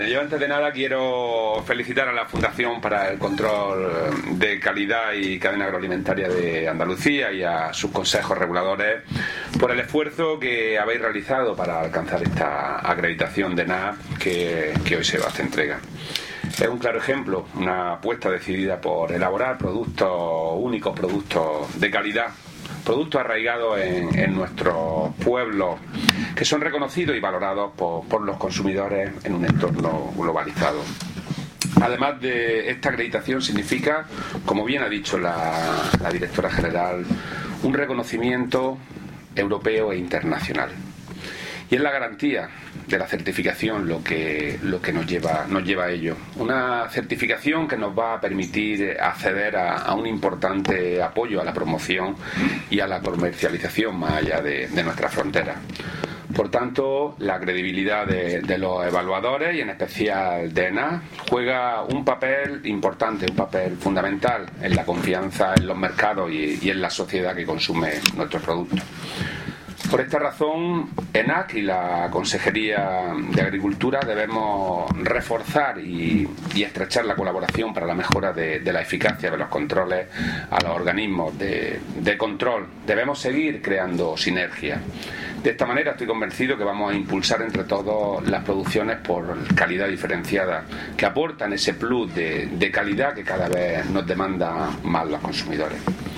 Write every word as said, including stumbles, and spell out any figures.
Yo antes de nada quiero felicitar a la Fundación para el Control de Calidad y Cadena Agroalimentaria de Andalucía y a sus consejos reguladores por el esfuerzo que habéis realizado para alcanzar esta acreditación de N A que, que hoy se va a hacer entrega. Es un claro ejemplo, una apuesta decidida por elaborar productos únicos, productos de calidad, productos arraigados en, en nuestros pueblos, que son reconocidos y valorados por, por los consumidores en un entorno globalizado. Además de esta acreditación significa, como bien ha dicho la, la directora general, un reconocimiento europeo e internacional. Y es la garantía de la certificación lo que, lo que nos lleva, nos lleva a ello. Una certificación que nos va a permitir acceder a, a un importante apoyo a la promoción y a la comercialización más allá de, de nuestras fronteras. Por tanto, la credibilidad de, de los evaluadores y en especial de N A juega un papel importante, un papel fundamental en la confianza en los mercados y, y en la sociedad que consume nuestros productos. Por esta razón, ENAC y la Consejería de Agricultura debemos reforzar y, y estrechar la colaboración para la mejora de, de la eficacia de los controles a los organismos de, de control. Debemos seguir creando sinergias. De esta manera estoy convencido que vamos a impulsar entre todos las producciones por calidad diferenciada, que aportan ese plus de, de calidad que cada vez nos demanda más los consumidores.